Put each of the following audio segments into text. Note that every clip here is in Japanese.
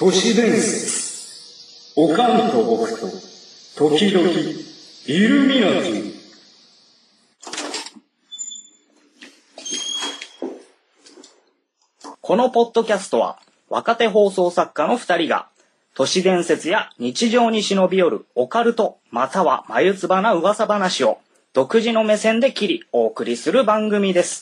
都市伝説、おかんと僕と、時々、イルミナティ。 このポッドキャストは、若手放送作家の2人が、都市伝説や日常に忍び寄るオカルト、または眉唾な噂話を、独自の目線で切り、お送りする番組です。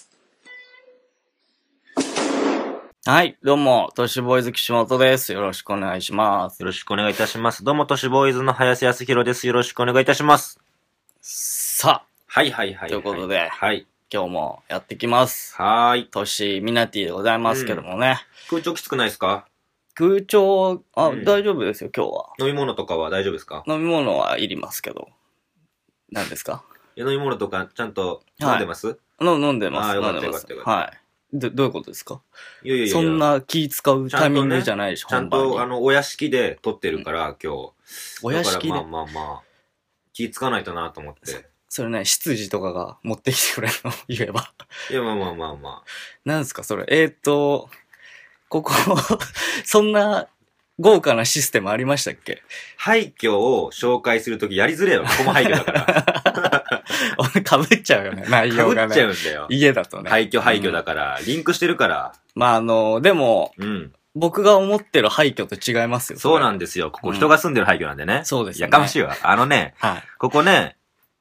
はい、どうも、都市ボーイズ岸本です。よろしくお願いします。 よろしくお願いいたします。どうも、都市ボーイズの林康弘です。よろしくお願いいたします。 さあ、 はいはいはい。 ということで、 はい。 今日もやってきます。 はーい。 都市ミナティでございますけどもね。 空調きつくないですか？ 空調、大丈夫ですよ、今日は。 飲み物とかは大丈夫ですか？ 飲み物はいりますけど。何ですか？ 飲み物とかちゃんと飲んでます？ 飲んでます。 よかったよかったよかった。 はい。どういうことですか？ いやそんな気使うタイミングじゃないでしょ、 ちゃんとお屋敷で撮ってるから、今日。 お屋敷でだからまあ、気使わないとなと思って。 それね、執事とかが持ってきてくれるの言えば。 いや、まあ。 なんですか、それ。ここ、そんな豪華なシステムありましたっけ？ 廃墟を紹介するときやりづれえわ。ここも廃墟だから。 かぶっちゃうよね、内容がね。 かぶっちゃうんだよ。 家だとね。 廃墟だから、リンクしてるから。 まあでも、僕が思ってる廃墟と違いますよ。 そうなんですよ。ここ人が住んでる廃墟なんでね。 そうですよね。 やかましいわ。 はい。 ここね、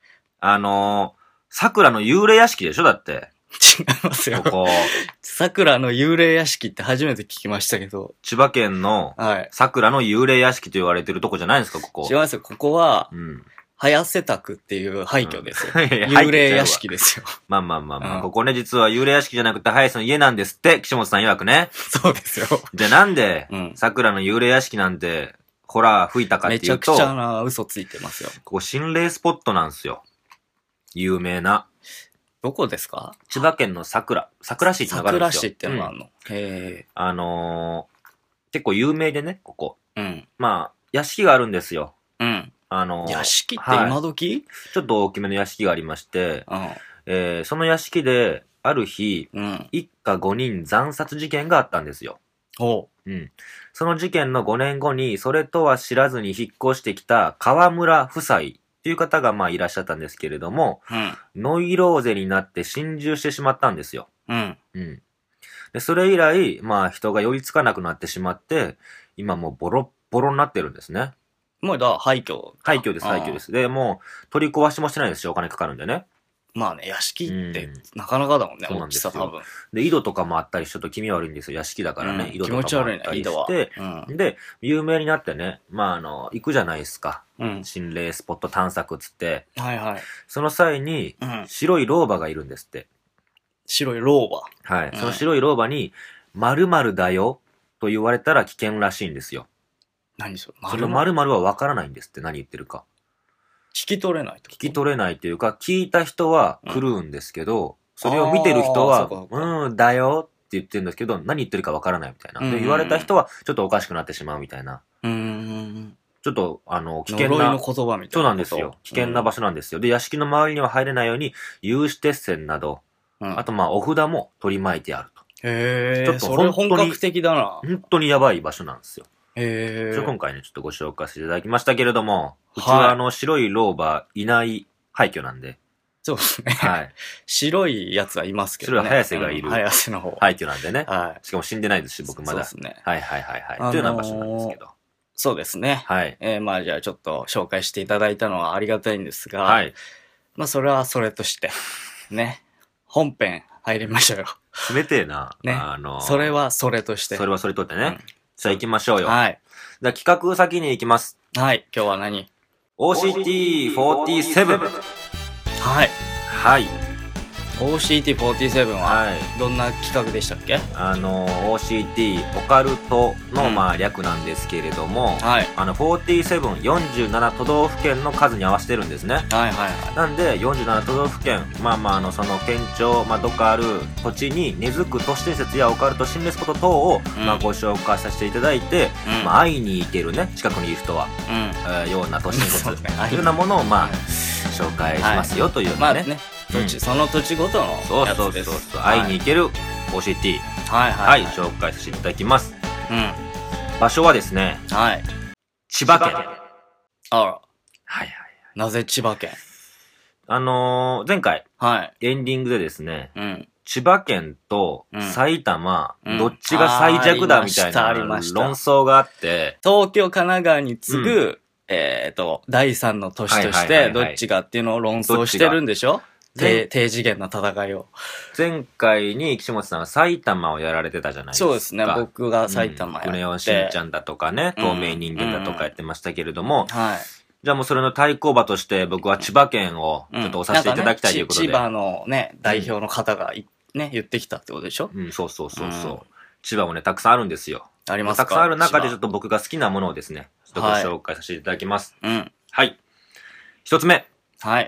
桜の幽霊屋敷でしょだって。 違いますよ。 ここ。 桜の幽霊屋敷って初めて聞きましたけど。 千葉県の、桜の幽霊屋敷と言われてるとこじゃないんですか、ここ。 違いますよ。ここは、早瀬宅っていう廃墟ですよ。幽霊屋敷ですよ。 まあ。ここね、実は幽霊屋敷じゃなくて、早瀬の家なんですって、岸本さん曰くね。 そうですよ。 じゃあなんで、桜の幽霊屋敷なんて、ホラー吹いたかっていうと。 めちゃくちゃな嘘ついてますよ。 ここ心霊スポットなんですよ。有名な。 どこですか？ 千葉県の桜市ってのがあるんですよ。 桜市ってのがあるの。へー。結構有名でね、ここ。まあ、屋敷があるんですよ。 屋敷って今時？ ちょっと大きめの屋敷がありまして、その屋敷で、ある日、一家5人惨殺事件があったんですよ。その事件の5年後に、それとは知らずに引っ越してきた川村夫妻っていう方がまあいらっしゃったんですけれども、ノイローゼになって心中してしまったんですよ。でそれ以来、まあ人が寄りつかなくなってしまって、今もうボロッボロになってるんですね。 もう廃墟。 廃墟です。で、もう取り壊しもしてないですし、お金かかるんでね。 まあね、屋敷ってなかなかだもんね、大きさ多分。 で、井戸とかもあったりしてちょっと気味悪いんですよ。屋敷だからね。井戸とかもあったりして。 気持ち悪いね、井戸は。で、有名になってね、まあ行くじゃないですか。心霊スポット探索つって。その際に、白い老婆がいるんですって。 白い老婆？ はい。その白い老婆に、〇〇だよと言われたら危険らしいんですよ。 何それ？ その〇〇は分からないんですって、何言ってるか。 聞き取れない聞き取れないというか、聞いた人は来るんですけど、それを見てる人は、だよって言ってるんですけど、何言ってるか分からないみたいな。で、言われた人はちょっとおかしくなってしまうみたいな。ちょっと、危険な。 呪いの言葉みたいな。 そうなんですよ。危険な場所なんですよ。で、屋敷の周りには入れないように、有刺鉄線など、あとまあ、お札も取り巻いてあると。 ちょっとそれ本格的だな。 本当にやばい場所なんですよ。今回ね、ちょっとご紹介させていただきましたけれども、うちは白い老婆いない廃墟なんで。 そうですね。白いやつはいますけどね。 白い早瀬がいる。 早瀬の方。 廃墟なんでね。しかも死んでないですし、僕まだ。 そうですね。 というような場所なんですけど。 そうですね。まあじゃあちょっと紹介していただいたのはありがたいんですが、まあそれはそれとして、ね。本編入りましょうよ。 冷てえな。 ね。それはそれとして。 それはそれとってね。さあ行きましょうよ。じゃあ企画先に行きます。 今日は何？ OCT47。 OCT47 はどんな企画でしたっけ ？OCT オカルトのまあ略なんですけれども、47都道府県の数に合わせてるんですね。なんで47都道府県、まあその県庁、まあどっかある土地に根付く都市伝説やオカルト心霊スポット等をまあご紹介させていただいて、まあ会いに行けるね、近くにいる人は、ような都市伝説というようなものをまあ紹介しますよというね。 その土地ごとのやつです。 会いに行ける OCT。紹介させていただきます。 場所はですね、 はい。 千葉県。 あら。 はいはい。 なぜ千葉県？ 前回、 はい。 エンディングでですね、 うん。 千葉県と埼玉、 うんどっちが最弱だみたいなありました論争があって、 東京、神奈川に次ぐ、第三の都市として、どっちがっていうのを論争してるんでしょ？低次元な戦いを。 前回に岸本さんは埼玉をやられてたじゃないですか。 そうですね。僕が埼玉やって。 クレヨンしんちゃんだとかね、透明人間だとかやってましたけれども、はい。じゃあもうそれの対抗馬として僕は千葉県をちょっと押させていただきたいということで。 千葉のね、代表の方がね、言ってきたってことでしょ？ うん、そうそうそうそう。千葉もね、たくさんあるんですよ。 ありますか？ たくさんある中でちょっと僕が好きなものをですね、ちょっとご紹介させていただきます。うん。はい。一つ目。はい。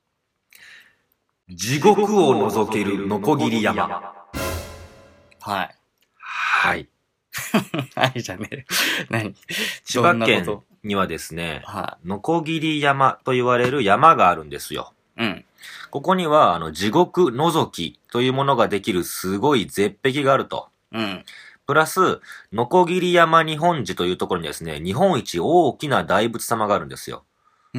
地獄を覗けるノコギリ山。はい。はい。 はいじゃねえ。何？ 千葉県にはですね、ノコギリ山と言われる山があるんですよ。うん。ここには、地獄覗きというものができるすごい絶壁があると。うん。プラス、ノコギリ山日本寺というところにですね、日本一大きな大仏様があるんですよ。うん。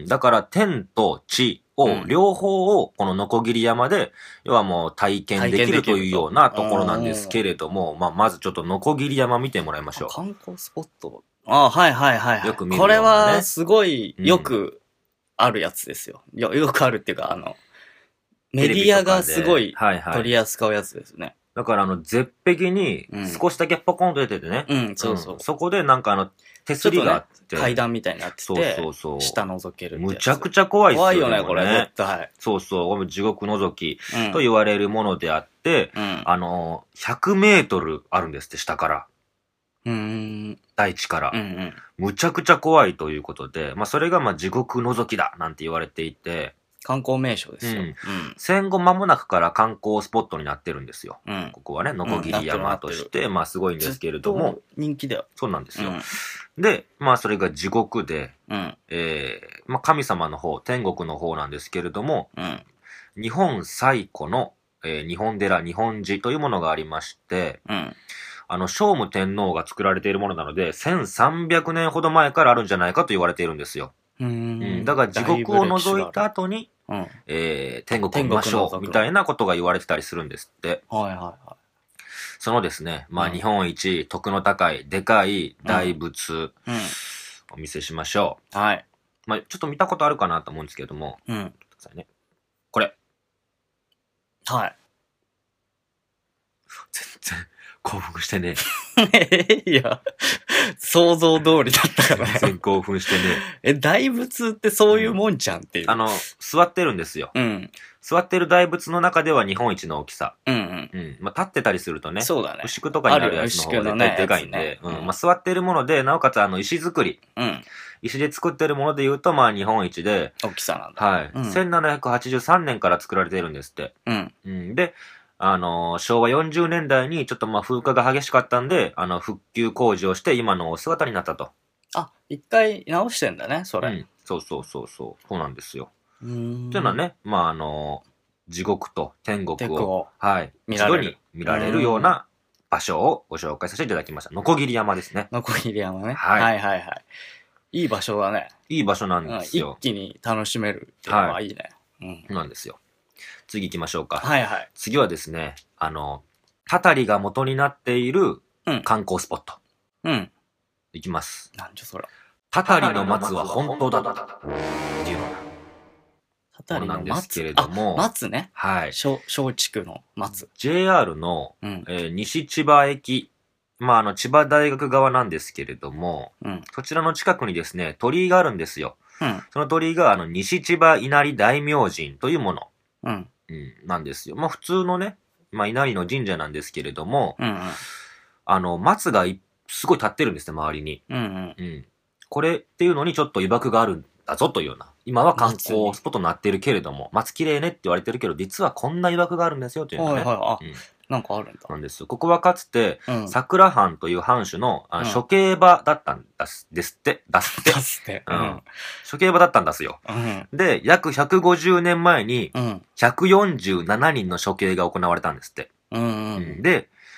だから、天と地を、両方をこのノコギリ山で、要はもう体験できるというようなところなんですけれども、まずちょっとノコギリ山見てもらいましょう。 観光スポット。はいはいはい。よく見るようなね。これはすごいよくあるやつですよ。よくあるっていうか、メディアがすごい取り扱うやつですね。 だから絶壁に少しだけポコンと出ててね。そうそう。そこでなんか手すりがあって。 階段みたいになってて。そう。下覗けるってやつ。 むちゃくちゃ怖いっすよね。 怖いよね、これ。絶対。 そうそう。地獄覗きと言われるものであって、100メートルあるんですって、下から。大地から。むちゃくちゃ怖いということで、それが地獄覗きだなんて言われていて、 観光名所ですよ。 戦後間もなくから観光スポットになってるんですよ。ここはね、ノコギリ山として、すごいんですけれども。 人気だよ。 そうなんですよ。で、それが地獄で、神様の方、天国の方なんですけれども、日本最古の、日本寺、日本寺というものがありまして、聖武天皇が作られているものなので、1300年ほど前からあるんじゃないかと言われているんですよ。だから地獄を除いた後に、天国を見ましょうみたいなことが言われてたりするんですって。そのですね、日本一徳の高い、でかい大仏、お見せしましょう。はい。ちょっと見たことあるかなと思うんですけれども、これ。はい。全然興奮してね。 いや、想像通りだったから。 全然興奮してね。 大仏ってそういうもんじゃんっていう。 座ってるんですよ。座ってる大仏の中では日本一の大きさ。立ってたりするとね。そうだね。牛久とかにあるやつの方が絶対でかいんで。座ってるもので、なおかつ石造り。石で作ってるもので言うと、日本一で。 大きさなんだ。 はい。1783年から作られているんですって。で、昭和40年代にちょっと風化が激しかったんで、復旧工事をして今の姿になったと。 あ、一回直してんだね、それ。 そうなんですよ。というのはね、地獄と天国を、はい、一度に見られるような場所をご紹介させていただきました。ノコギリ山ですね。 ノコギリ山ね。はい。いい場所だね。 いい場所なんですよ。 一気に楽しめるっていうのはいいね。 そうなんですよ。次行きましょうか。 はいはい。 次はですね、たたりが元になっている観光スポット。行きます。 なんじゃそら。 たたりの松は本当だった。っていうのが。 たたりのなんですけれども。 松ね。 はい。 松竹の松。 JR の、西千葉駅。千葉大学側なんですけれども、そちらの近くにですね、鳥居があるんですよ。その鳥居が、西千葉稲荷大明神というもの。なんですよ。普通のね、稲荷の神社なんですけれども、松がすごい立ってるんですね、周りに。これっていうのにちょっと曰くがあるんだぞというような。今は観光スポットになっているけれども、松綺麗ねって言われてるけど、実はこんな曰くがあるんですよというのね。 なんかあるんだ。 なんですよ。ここはかつて、桜藩という藩主の処刑場だったんですって。処刑場だったんですよ。で、約150年前に、147人の処刑が行われたんですって。で、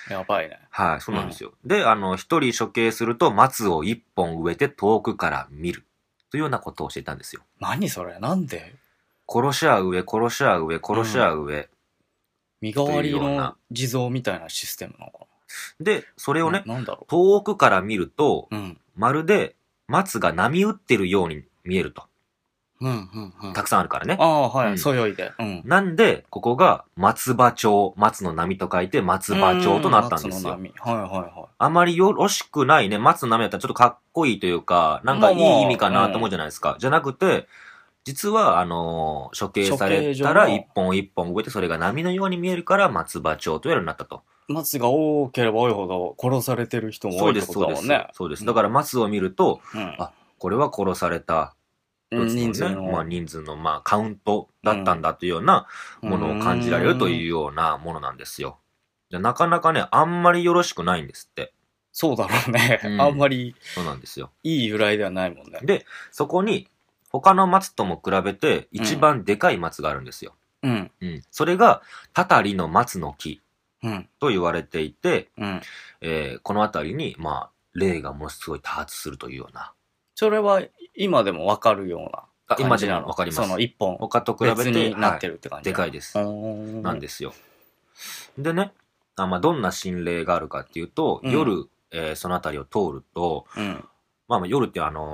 やばいね。 はい、そうなんですよ。で、一人処刑すると松を一本植えて遠くから見る。というようなことをしていたんですよ。 何それなんで殺し合う上、殺し合う上、殺し合う上。 身代わりの地蔵みたいなシステムなのかな。 で、それをね、 なんだろう、 遠くから見ると、まるで松が波打ってるように見えると。たくさんあるからね。 ああ、はい、そよいで。 なんで、ここが松葉町、松の波と書いて松葉町となったんですよ。 松の波。はいはいはい。 あまりよろしくないね、松の波だったらちょっとかっこいいというか、なんかいい意味かなと思うじゃないですか。じゃなくて、実は、処刑されたら一本一本植えてそれが波のように見えるから松葉町というようになったと。 松が多ければ多いほど殺されてる人も多いってことだもんね。 そうです。だから松を見ると、あ、これは殺された人数の、人数の、カウントだったんだというようなものを感じられるというようなものなんですよ。なかなかね、あんまりよろしくないんですって。 そうだろうね。あんまり。 そうなんですよ。 いい由来ではないもんね。 で、そこに、他の松とも比べて一番でかい松があるんですよ。それが、たたりの松の木と言われていて、この辺りに、霊がものすごい多発するというような。 それは今でもわかるような感じなの。 今でもわかります。 その一本。 他と比べて。 別になってるって感じ。 でかいです。なんですよ。でね、どんな心霊があるかっていうと、夜、その辺りを通ると、夜って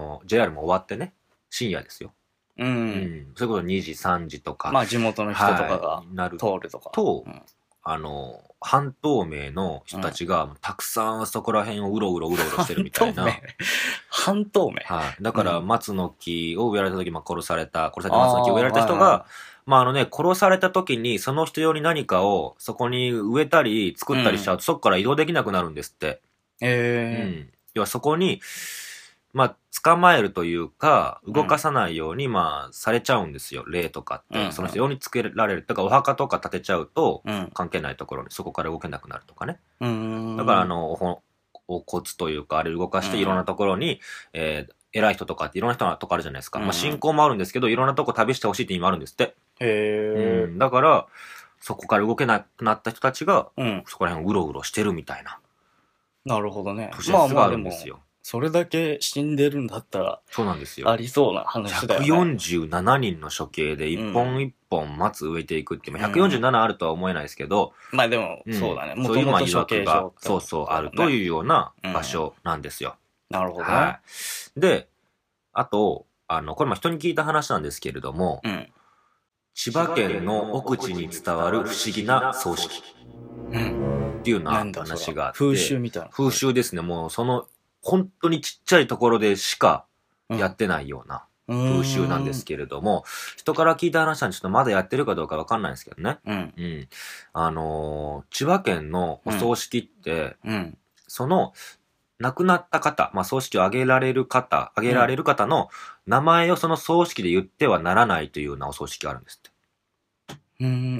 JR も終わってね、深夜ですよ。それこそ2時、3時とか。 地元の人とかが通るとか。 半透明の人たちがたくさんそこら辺をうろうろしてるみたいな。 半透明。 はい。だから松の木を植えられた時、殺された松の木を植えられた人が、殺された時にその人用に何かをそこに植えたり作ったりしちゃうと、そこから移動できなくなるんですって。要はそこに、捕まえるというか、動かさないように、されちゃうんですよ。霊とかって。その人用につけられる。だからお墓とか建てちゃうと、関係ないところにそこから動けなくなるとかね。だからお骨というか、あれ動かしていろんなところに、偉い人とかっていろんな人のとこあるじゃないですか。信仰もあるんですけど、いろんなとこ旅してほしいって意味もあるんですって。だから、そこから動けなくなった人たちが、そこら辺をうろうろしてるみたいな。 なるほどね。 都市があるんですよ。 それだけ死んでるんだったら、 そうなんですよ。 ありそうな話だよね。 147人の処刑で一本一本松植えていくって、147あるとは思えないですけど、 でも、そうだね。もともと処刑場が、あるというような場所なんですよ。 なるほどね。 で、あと、これも人に聞いた話なんですけれども、千葉県の奥地に伝わる不思議な葬式。っていうような話があって。 風習みたいな。 風習ですね。もう本当にちっちゃいところでしかやってないような風習なんですけれども、人から聞いた話はちょっとまだやってるかどうかわかんないんですけどね。千葉県のお葬式って、その亡くなった方、葬式を挙げられる方の名前をその葬式で言ってはならないというようなお葬式があるんですって。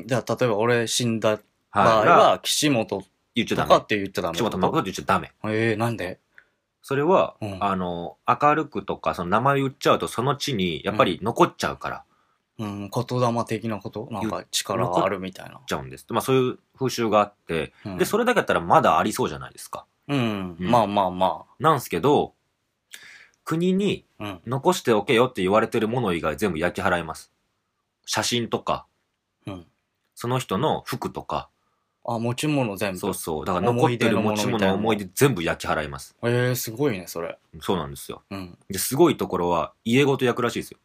じゃあ例えば俺死んだ場合は岸本とかって言っちゃダメ。 岸本誠って言っちゃダメ。 なんで？ それは、明るくとか、その名前言っちゃうと、その地に、やっぱり残っちゃうから。 言霊的なことなんか力があるみたいな。 残っちゃうんです。そういう風習があって、で、それだけだったらまだありそうじゃないですか。 なんすけど、国に残しておけよって言われてるもの以外全部焼き払います。写真とか、その人の服とか、 持ち物全部。 そう。だから残ってる持ち物、思い出全部焼き払います。 すごいね、それ。 そうなんですよ。で、すごいところは、家ごと焼くらしいですよ。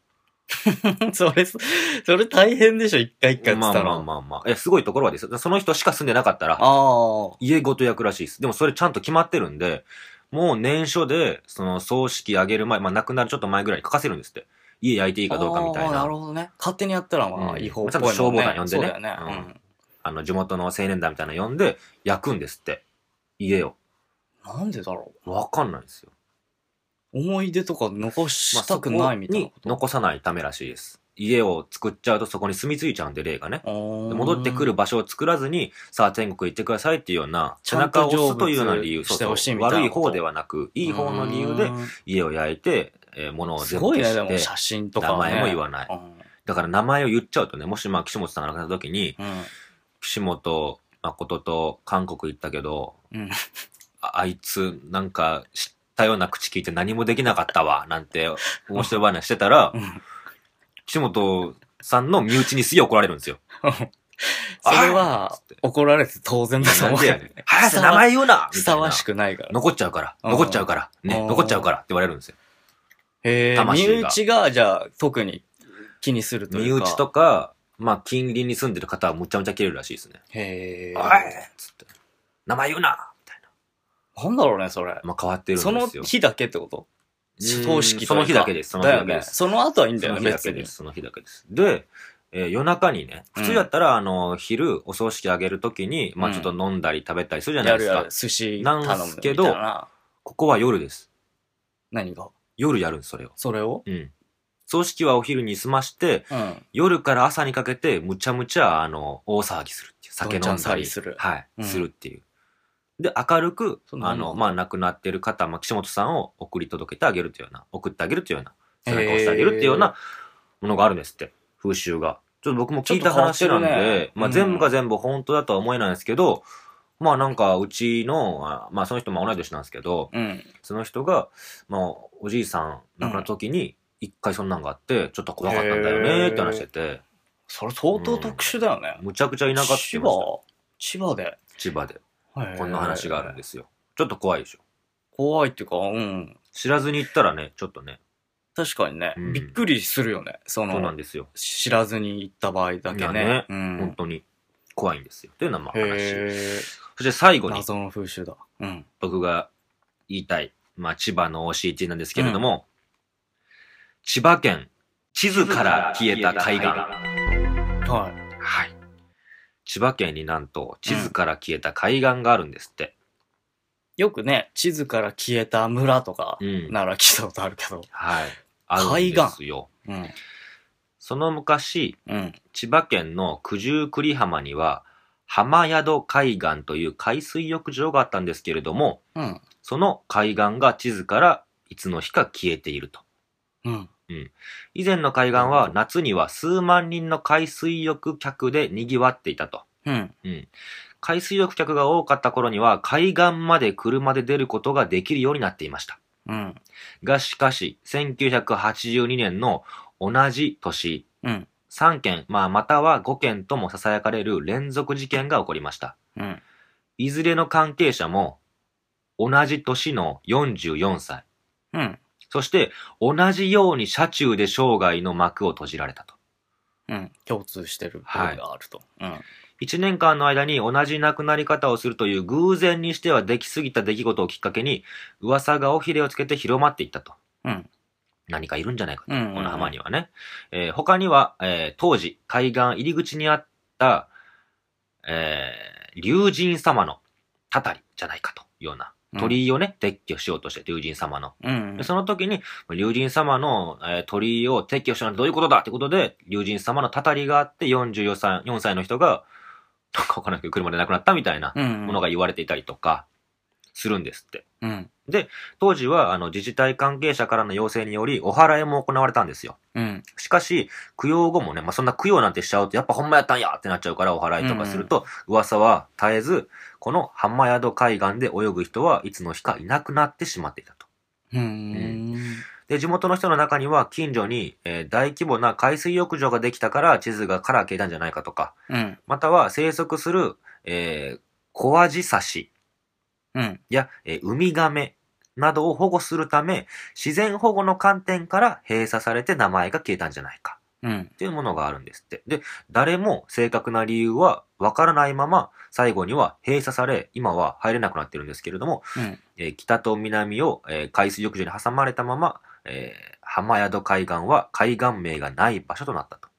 それ大変でしょ、一回って言ったら。 すごいところはですよ。その人しか住んでなかったら、家ごと焼くらしいです。でもそれちゃんと決まってるんで、もう年初で、その葬式あげる前、亡くなるちょっと前ぐらいに書かせるんですって。家焼いていいかどうかみたいな。 なるほどね。勝手にやったら違法っぽいもんね。 ちゃんと消防団呼んでね。地元の青年団みたいなの呼んで、焼くんですって。家を。 なんでだろう？わかんないですよ。 思い出とか残したくないみたいなこと。 残さないためらしいです。家を作っちゃうとそこに住み着いちゃうんで、霊がね。戻ってくる場所を作らずに、さあ天国行ってくださいっていうような、背中を押すというような理由。悪い方ではなく、いい方の理由で家を焼いて、物を全部消して。すごいね、でも写真とか名前も言わない。だから名前を言っちゃうとね、もし岸本さんが亡くなった時に、岸本誠と韓国行ったけど、 うん。 あいつ、なんか、知ったような口聞いて何もできなかったわ、なんて、面白い話してたら、岸本さんの身内にすげえ怒られるんですよ。 それは、怒られて当然だと思うよね。 早く名前言うなふさわしくないから。 残っちゃうから。残っちゃうから。ね、残っちゃうからって言われるんですよ。 へぇ、身内が、じゃあ、特に気にするというか。 身内とか、まあ、近隣に住んでる方はむちゃむちゃ切れるらしいですね。 へぇ。 おいつって。名前言うなみたいな。なんだろうね、それ。 まあ、変わってるんですよ。 その日だけってこと葬式その日だけです。その日だけです。 その後はいいんだよね、 別に。その日だけです。で、夜中にね、普通やったら、昼、お葬式あげるときに、まあちょっと飲んだり食べたりするじゃないですか。 やる寿司頼むなんですけど、ここは夜です。 何が夜やるんです、それを。 それをうん。葬式はお昼に済まして、夜から朝にかけて、むちゃむちゃ、大騒ぎするっていう。酒飲んだり。 する。 はい、するっていう。で、明るく、まあ亡くなってる方、まあ岸本さんを送り届けてあげるというような、送ってあげるというような、背中を押してあげるっていうようなものがあるんですって。風習が。ちょっと僕も聞いた話なんで、まあ全部が全部本当だとは思えないんですけど、まあなんかうちの、まあその人も同い年なんですけど、その人が、まあおじいさん亡くなった時に一回そんなんがあって、ちょっと怖かったんだよねって話してて。 それ相当特殊だよね。 むちゃくちゃ田舎って言いました。 千葉で。 千葉で。こんな話があるんですよ。ちょっと怖いでしょ。 怖いっていうか、 知らずに行ったらね、ちょっとね。 確かにね、びっくりするよね。 そうなんですよ。 知らずに行った場合だけね。 本当に怖いんですよ。というのはまあ話。そして最後に。 謎の風習だ。 僕が言いたい、まあ千葉の OCT なんですけれども、千葉県、地図から消えた海岸。 はい。 千葉県になんと地図から消えた海岸があるんですって。 よくね、地図から消えた村とかなら聞いたことあるけど。 はい。あるんですよ。その昔、千葉県の九十九里浜には、浜宿海岸という海水浴場があったんですけれども、その海岸が地図からいつの日か消えていると。以前の海岸は夏には数万人の海水浴客で賑わっていたと。海水浴客が多かった頃には海岸まで車で出ることができるようになっていました。がしかし、1982年の同じ年、3件、または5件とも囁かれる連続事件が起こりました。いずれの関係者も同じ年の44歳。そして、同じように車中で生涯の幕を閉じられたと。 共通してる部分があると。 1年間の間に同じ亡くなり方をするという偶然にしてはできすぎた出来事をきっかけに、噂が尾ひれをつけて広まっていったと。何かいるんじゃないかと、この浜にはね。他には、当時、海岸入り口にあった、龍神様のたたりじゃないかというような。鳥居をね、撤去しようとして、龍神様の。その時に、龍神様の、鳥居を撤去したのはどういうことだってことで、龍神様のたたりがあって、4歳の人が、なんかわからないけど車で亡くなったみたいなものが言われていたりとか、するんですって。で、当時は、自治体関係者からの要請により、お祓いも行われたんですよ。しかし、供養後もね、そんな供養なんてしちゃうと、やっぱほんまやったんやってなっちゃうから、お祓いとかすると、噂は絶えず、この浜宿海岸で泳ぐ人はいつの日かいなくなってしまっていたと。で、地元の人の中には、近所に、大規模な海水浴場ができたから地図がから消えたんじゃないかとか、または生息する、コアジサシや、ウミガメなどを保護するため、自然保護の観点から閉鎖されて名前が消えたんじゃないか。っていうものがあるんですって。で、誰も正確な理由はわからないまま、最後には閉鎖され、今は入れなくなってるんですけれども、北と南を、海水浴場に挟まれたまま、浜宿海岸は海岸名がない場所となったと。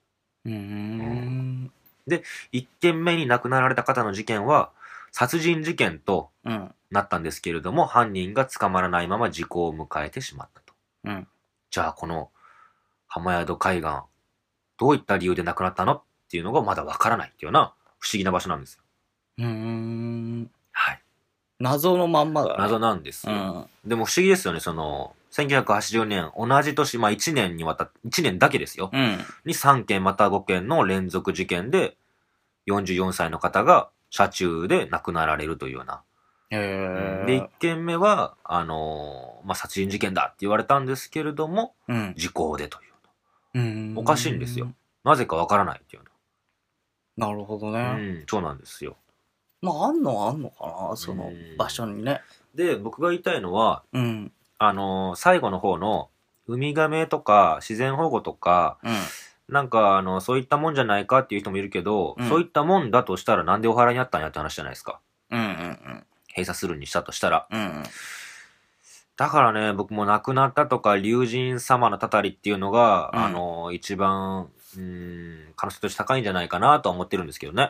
で、1件目に亡くなられた方の事件は、殺人事件となったんですけれども、犯人が捕まらないまま時効を迎えてしまったと。じゃあ、この浜宿海岸、どういった理由で亡くなったのっていうのがまだわからないっていうような不思議な場所なんですよ。はい。 謎のまんまだね。 謎なんですよ。でも不思議ですよね、1980年、同じ年、1年にわたって、1年だけですよ。に3件また5件の連続事件で、44歳の方が車中で亡くなられるというような。で、1件目は、殺人事件だって言われたんですけれども、時効でという。おかしいんですよ。なぜかわからないっていうなるほどね。 そうなんですよ。 まあ、あんのはあんのかな、その場所にね。 で、僕が言いたいのは、最後の方の、ウミガメとか自然保護とか、なんかそういったもんじゃないかっていう人もいるけど、そういったもんだとしたらなんでお祓いにあったんやって話じゃないですか。閉鎖するにしたとしたら。だからね、僕も亡くなったとか、龍神様のたたりっていうのが、一番、可能性として高いんじゃないかなとは思ってるんですけどね。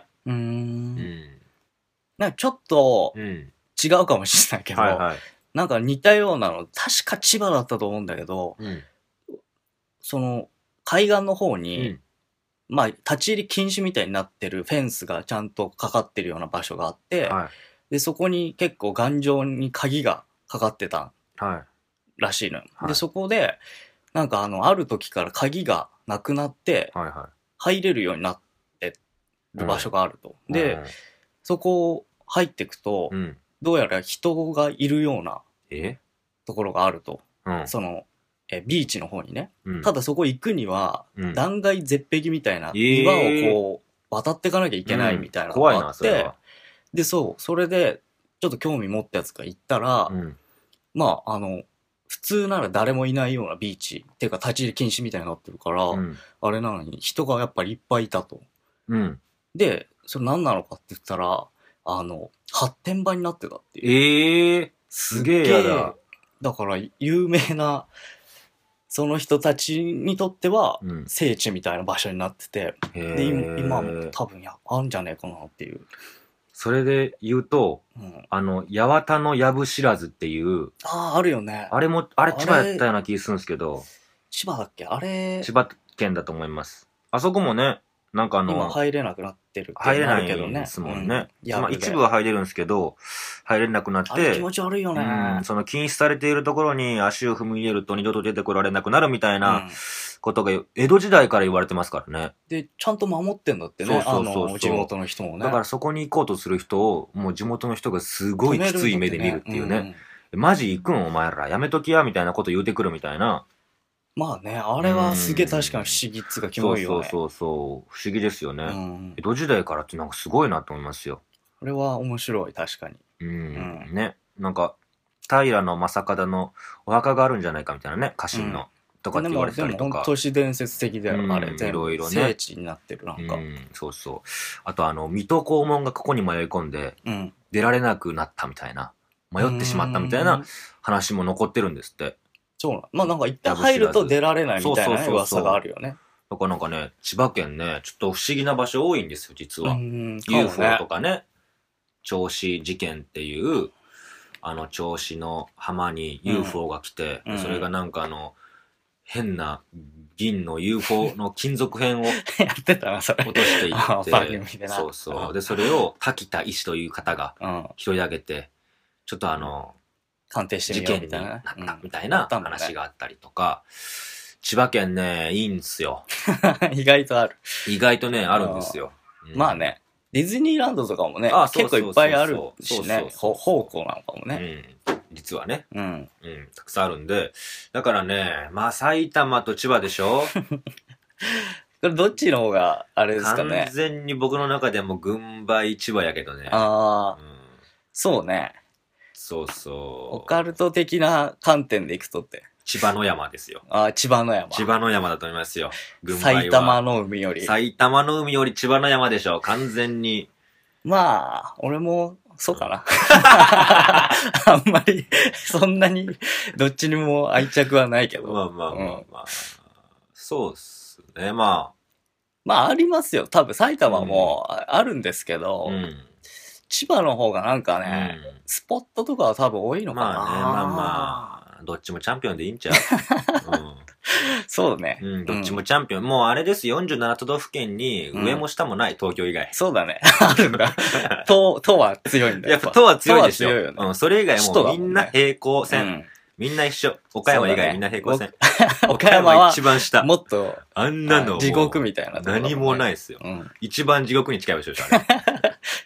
なんかちょっと、違うかもしれないけど、なんか似たようなの、確か千葉だったと思うんだけど、その、海岸の方に、まあ、立ち入り禁止みたいになってるフェンスがちゃんとかかってるような場所があって、で、そこに結構頑丈に鍵がかかってたらしいのよ。で、そこで、なんかある時から鍵がなくなって、入れるようになってる場所があると。で、そこを入っていくと、どうやら人がいるようなところがあると。その、ビーチの方にね。ただそこ行くには、断崖絶壁みたいな岩をこう、渡っていかなきゃいけないみたいなのがあって、で、それで、ちょっと興味持ったやつが行ったら、まあ、普通なら誰もいないようなビーチ、っていうか立ち入り禁止みたいになってるから、あれなのに人がやっぱりいっぱいいたと。で、それ何なのかって言ったら、発展場になってたっていう。 すげえやだ。 だから有名な、その人たちにとっては聖地みたいな場所になってて、で今も多分あんじゃねえかなっていう。 それで言うと、八幡の藪知らずっていう。 あるよね。 あれ千葉やったような気するんですけど。 千葉だっけあれ。 千葉県だと思います。あそこもね、なんか今入れなくなってる入れないですもんね。まあ一部は入れるんですけど、入れなくなって。 あれ気持ち悪いよね。 その禁止されているところに足を踏み入れると二度と出てこられなくなるみたいなことが江戸時代から言われてますからね。 で、ちゃんと守ってんだってね。地元の人もね。 だからそこに行こうとする人を、もう地元の人がすごいきつい目で見るっていうね。マジ行くんお前らやめときやみたいなこと言うてくるみたいな。 まあね、あれはすげえ確かに不思議っつうかキモいよね。 そう。不思議ですよね。江戸時代からってなんかすごいなと思いますよ。 これは面白い、確かに。 ね。なんか、平将門のお墓があるんじゃないかみたいなね、家臣の。とかって言われてたりとか。 でも都市伝説的だよ、あれ。全部聖地になってる、なんか。 そうそう。あと水戸黄門がここに迷い込んで、出られなくなったみたいな、迷ってしまったみたいな話も残ってるんですって。 そうまあなんか一旦入ると出られないみたいな噂があるよね。 だからなんかね、千葉県ね、ちょっと不思議な場所多いんですよ、実は。UFO とかね、銚子事件っていう、銚子の浜に UFO が来て、それがなんか変な銀の UFO の金属片をやってたな、それ。 落としていって、 そう。 で、それを滝田医師という方が拾い上げて、ちょっと鑑定してみようみたいな。 事件になったみたいな話があったりとか、千葉県ね、いいんですよ。 意外とある。 意外とね、あるんですよ。 まあね、ディズニーランドとかもね、結構いっぱいあるしね、宝庫なのかもね。 実はね。たくさんあるんで。だからね、まあ埼玉と千葉でしょこれどっちの方があれですかね。 完全に僕の中でも軍配千葉やけどね。 そうね。 そう。 オカルト的な観点でいくとって。 千葉の山ですよ。 千葉の山。 千葉の山だと思いますよ。軍配は。 埼玉の海より。 埼玉の海より千葉の山でしょ。完全に。 まあ、俺も、そうかな。あんまり、そんなに、どっちにも愛着はないけど。 まあ。そうっすね、まあ、ありますよ。多分埼玉もあるんですけど、千葉の方がなんかね、スポットとかは多分多いのかな。 まあ、どっちもチャンピオンでいいんちゃうそうね。 どっちもチャンピオン。もうあれです、47都道府県に上も下もない、東京以外。 そうだね。あるんだ。都は強いんだよ。 やっぱ都は強いでしょ。 強いよね。 それ以外もみんな平行線。みんな一緒。岡山以外みんな平行線。 岡山は一番下。 もっと、 あんなの。 地獄みたいな。 何もないですよ。一番地獄に近い場所でしょ、あれ。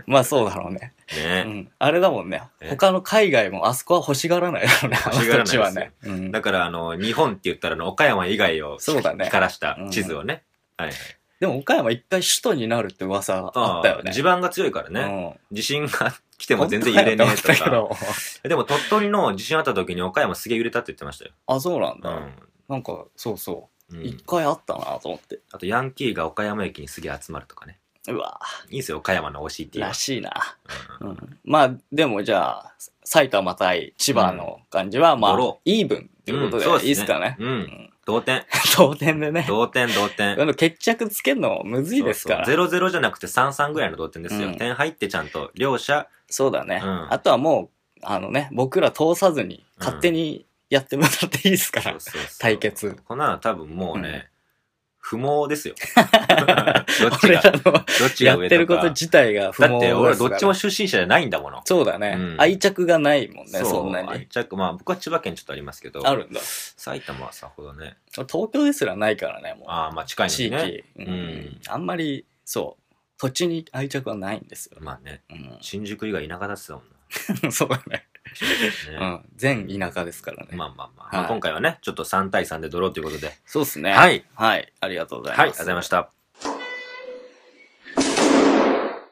まあそうだろうね。 ね、 うん。あれだもんね。他の海外もあそこは欲しがらないだろうね。 欲しがらないですよ。 はね。 うん、だから日本って言ったら岡山以外をそうだね。 光らした地図をね。はいはい。 でも岡山一回首都になるって噂あったよね。 地盤が強いからね。地震が来ても全然揺れねえとか。でも鳥取の地震あった時に岡山すげえ揺れたって言ってましたよ。 あ、そうなんだ。なんか、そうそう。一回あったなと思って。 あとヤンキーが岡山駅にすげえ集まるとかね。 うわいいですよ、岡山の OCT らしいな。まあ、でもじゃあ、埼玉対千葉の感じは、まあ、イーブンっていうことでいいですかね。 同点。 同点でね。 同点。 決着つけるのむずいですから。 0-0じゃなくて3-3ぐらいの同点ですよ。点入ってちゃんと、両者。 そうだね。あとはもう、僕ら通さずに、勝手にやってもらっていいですから。対決。 こんなの多分もうね、不毛ですよ。どっちが上とか。 やってること自体が不毛ですから。 だって俺どっちも出身者じゃないんだもの。 そうだね。愛着がないもんね、そんなに。 愛着、まあ僕は千葉県ちょっとありますけど。 あるんだ。 埼玉はさほどね。 東京ですらないからね、もう。 ああ、まあ近いのにね。 地域。あんまり、そう。土地に愛着はないんですよ。 まあね。新宿以外田舎だってたもんな。そうだね。全田舎ですからね。 まあ今回はね、ちょっと3対3でドローということで。 そうですね。 はい。 はい。ありがとうございます。 はい、ありがとうございました。